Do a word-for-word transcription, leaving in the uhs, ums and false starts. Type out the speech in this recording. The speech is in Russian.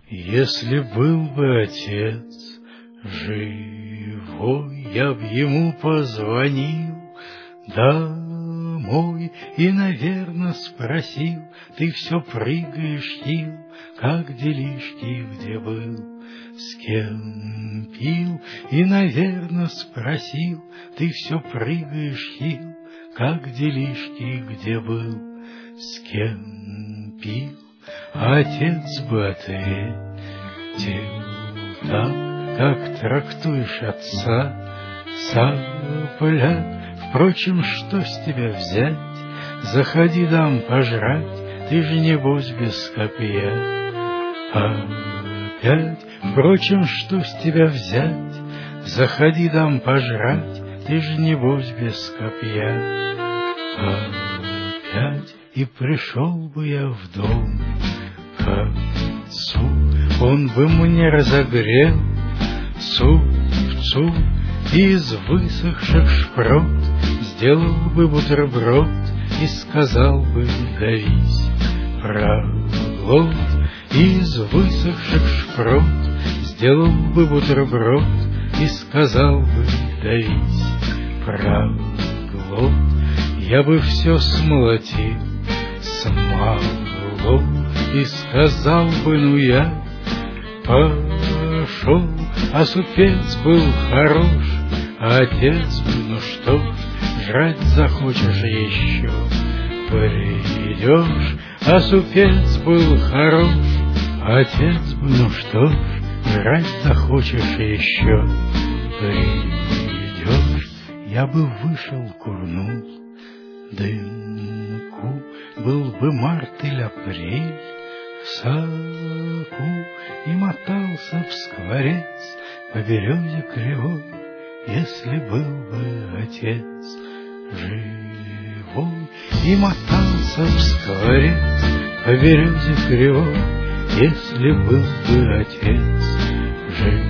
Если был бы отец живой, я б ему позвонил домой и, наверно, спросил: ты все прыгаешь, Хил, как делишки, где был, с кем пил? И, наверно, спросил: ты все прыгаешь, Хил, как делишки, где был, с кем пил? А отец бы ответил так, как трактуешь отца, сопля. Впрочем, что с тебя взять? Заходи, дам пожрать, ты же небось без копья. Опять, впрочем, что с тебя взять? Заходи, дам пожрать, ты же небось без копья. Опять, и пришел бы я в дом к отцу, он бы мне разогрел супцу из высохших шпрот, сделал бы бутерброд и сказал бы: давись, проглот. Из высохших шпрот сделал бы бутерброд и сказал бы: давись, проглот. Я бы все смолотил, смолол, и сказал бы: ну я пошел. А супец был хорош, а отец бы: ну что ж, жрать захочешь еще, придешь. А супец был хорош, а отец бы: ну что ж, жрать захочешь еще, придешь. Я бы вышел, курнул дымку, был бы март или апрель в саду, и мотался в скворец по березе кривой, если был бы отец живой. И мотался в скворец по березе кривой, если был бы отец живой.